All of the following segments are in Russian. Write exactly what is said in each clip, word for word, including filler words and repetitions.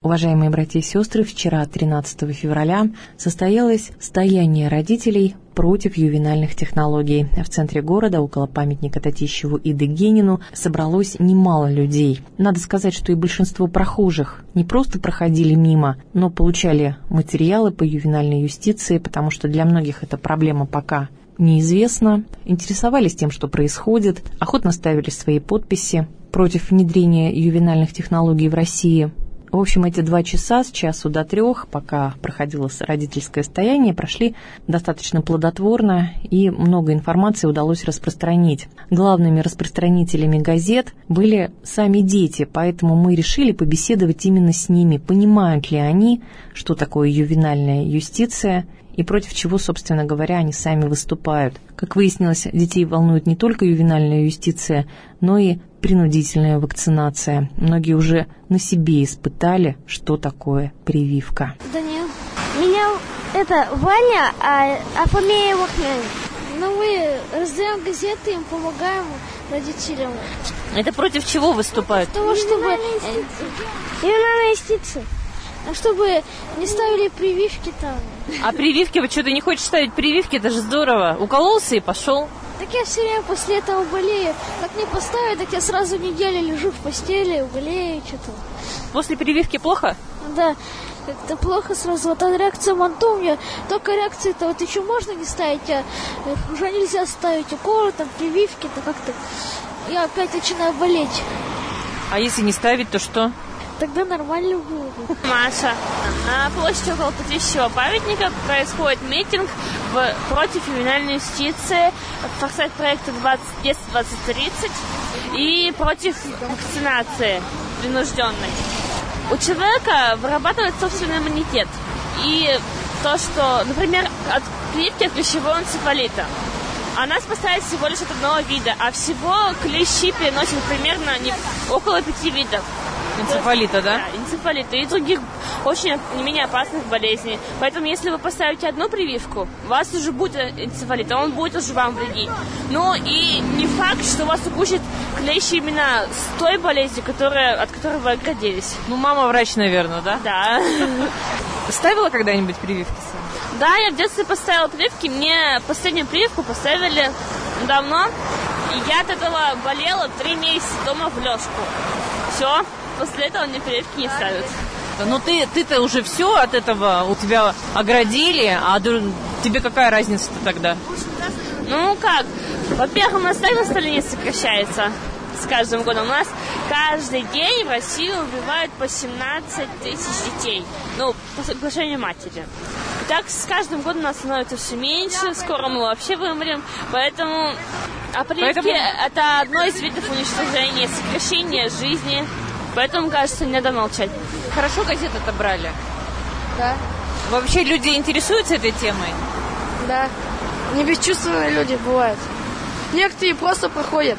Уважаемые братья и сестры, вчера, тринадцатого февраля, состоялось стояние родителей против ювенальных технологий. В центре города, около памятника Татищеву и Дегенину, собралось немало людей. Надо сказать, что и большинство прохожих не просто проходили мимо, но получали материалы по ювенальной юстиции, потому что для многих эта проблема пока неизвестна, интересовались тем, что происходит, охотно ставили свои подписи против внедрения ювенальных технологий в России. В общем, эти два часа с часу до трех, пока проходило родительское стояние, прошли достаточно плодотворно, и много информации удалось распространить. Главными распространителями газет были сами дети, поэтому мы решили побеседовать именно с ними, понимают ли они, что такое ювенальная юстиция, и против чего, собственно говоря, они сами выступают. Как выяснилось, детей волнует не только ювенальная юстиция, но и принудительная вакцинация. Многие уже на себе испытали, что такое прививка. Данил, меня это Ваня, а, а фамилия Вахмян. Ну, мы раздаем газеты, им помогаем родителям. Это против чего выступают? Для того, чтобы... Ювенальная юстиция. Чтобы не ставили прививки там. А прививки, вы что-то не хочешь ставить прививки? Это же здорово. Укололся и пошел. Так я все время после этого болею. Как не поставить, так я сразу неделю лежу в постели, болею что-то. После прививки плохо? Да, как-то плохо сразу. Вот а реакция манта у меня, только реакции-то вот еще можно не ставить, а уже нельзя ставить уколы, там, прививки-то как-то. Я опять начинаю болеть. А если не ставить, то что? Тогда нормально было. Маша, на площади около Татищева памятника происходит митинг в, против ювенальной юстиции, форсайт проекта десять двадцать тридцать и против вакцинации принужденной. У человека вырабатывает собственный иммунитет. И то, что, например, от прививки от клещевого энцефалита. Она спасает всего лишь от одного вида, а всего клещи переносят примерно не, около пяти видов. Энцефалита, да? Да, энцефалита и других очень не менее опасных болезней. Поэтому, если вы поставите одну прививку, у вас уже будет энцефалит, а он будет уже вам вредить. Но и не факт, что вас укусит клещ именно с той болезнью, которая, от которой вы оградились. Ну, мама врач, наверное, да? Да. Ставила когда-нибудь прививки сама? Да, я в детстве поставила прививки. Мне последнюю прививку поставили давно. И я от этого болела три месяца дома в лёжку. Все. После этого мне прививки не ставят. Ну ты, ты-то уже все от этого у тебя оградили, а тебе какая разница-то тогда? Ну как, во-первых, у нас так население сокращается с каждым годом. У нас каждый день в России убивают по семнадцать тысяч детей. Ну, по соглашению матери. И так с каждым годом нас становится все меньше, скоро мы вообще вымрем. Поэтому, а прививки Поэтому... это одно из видов уничтожения, сокращения жизни. Поэтому, кажется, не надо молчать. Хорошо газеты-то брали? Да. Вообще люди интересуются этой темой? Да. Не бесчувственные люди бывают. Некоторые просто проходят,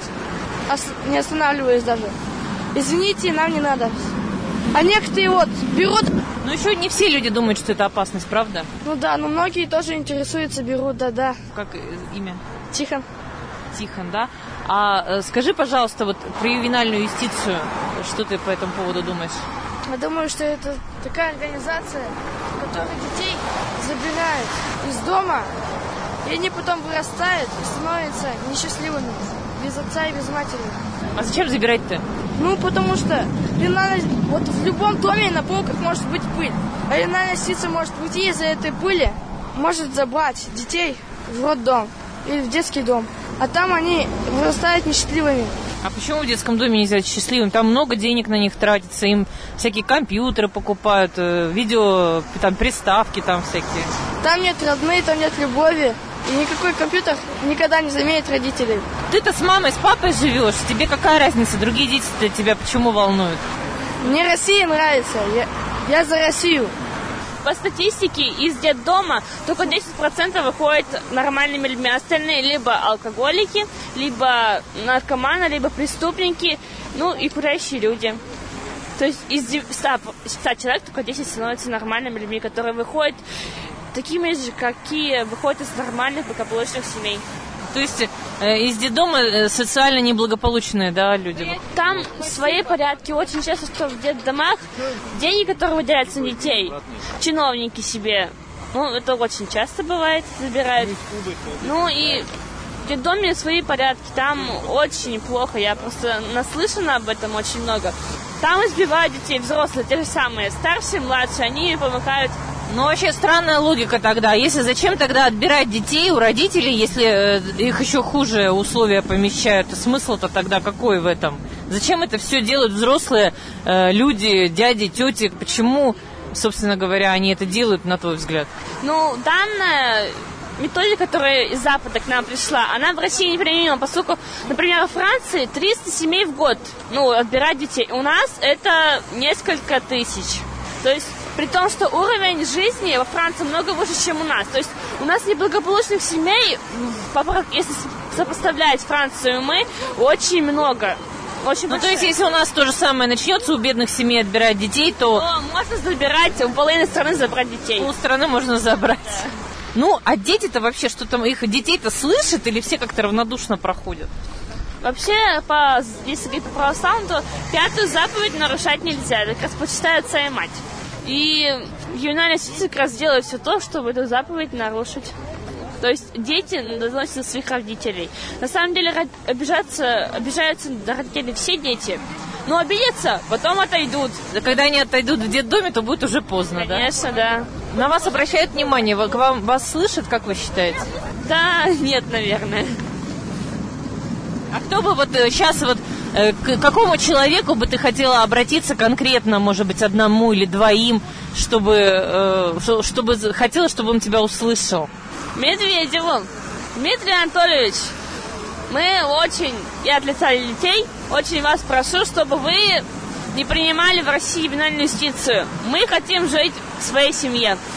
не останавливаясь даже. Извините, нам не надо. А некоторые вот берут... Ну еще не все люди думают, что это опасность, правда? Ну да, но многие тоже интересуются, берут, да-да. Как имя? Тихон. Тихон, да? А скажи, пожалуйста, вот про ювенальную юстицию, что ты по этому поводу думаешь? Я думаю, что это такая организация, которая детей забирает из дома, и они потом вырастают и становятся несчастливыми, без отца и без матери. А зачем забирать-то? Ну, потому что вот в любом доме на полках может быть пыль, а ювенальная юстиция может уйти из-за этой пыли, может забрать детей в роддом или в детский дом. А там они вырастают несчастливыми. А почему в детском доме нельзя быть счастливым? Там много денег на них тратится, им всякие компьютеры покупают, видео, там приставки там всякие. Там нет родных, там нет любови. И никакой компьютер никогда не заменит родителей. Ты-то с мамой, с папой живешь, тебе какая разница? Другие дети-то тебя почему волнуют? Мне Россия нравится, я, я за Россию. По статистике, из детдома только десять процентов выходят нормальными людьми. Остальные либо алкоголики, либо наркоманы, либо преступники, ну и курящие люди. То есть из ста человек только десять становятся нормальными людьми, которые выходят такими же, какие выходят из нормальных благополучных семей. То есть Из детдома социально неблагополучные, да, люди? Там свои порядки. Очень часто, что в детдомах деньги, которые выделяются на детей, чиновники себе, ну, это очень часто бывает, забирают. Ну, и в детдоме свои порядки. Там очень плохо. Я просто наслышана об этом очень много. Там избивают детей взрослые, те же самые, старшие, младшие, они помогают. Ну, вообще странная логика тогда. Если зачем тогда отбирать детей у родителей, если э, их еще хуже условия помещают? Смысл-то тогда какой в этом? Зачем это все делают взрослые э, люди, дяди, тети? Почему, собственно говоря, они это делают, на твой взгляд? Ну, данная методика, которая из Запада к нам пришла, она в России неприменима, поскольку, например, во Франции триста семей в год, ну, отбирать детей. У нас это несколько тысяч. То есть, при том, что уровень жизни во Франции много выше, чем у нас. То есть, у нас неблагополучных семей, если сопоставлять Францию и мы, очень много. Очень ну, то есть, если у нас то же самое начнется, у бедных семей отбирать детей, то... то можно забирать, у половины страны забрать детей. У страны можно забрать. Да. Ну, а дети-то вообще, что там, их детей-то слышат или все как-то равнодушно проходят? Вообще, по, если говорить по православному, то пятую заповедь нарушать нельзя. Это как раз почитает отца и мать. И ювенальная юстиция как раз делает все то, чтобы эту заповедь нарушить. То есть дети доносят своих родителей. На самом деле обижаться, обижаются на родителей все дети. Но обидятся, потом отойдут. Да когда они отойдут в детдоме, то будет уже поздно, Конечно, да? Конечно, да. На вас обращают внимание, к вам вас слышат, как вы считаете? Да, нет, наверное. А кто бы вот сейчас вот к какому человеку бы ты хотела обратиться конкретно, может быть, одному или двоим, чтобы, чтобы хотела, чтобы он тебя услышал? Медведеву. Дмитрий Анатольевич, мы очень, я от лица детей, очень вас прошу, чтобы вы не принимали в России ювенальную юстицию. Мы хотим жить в своей семье.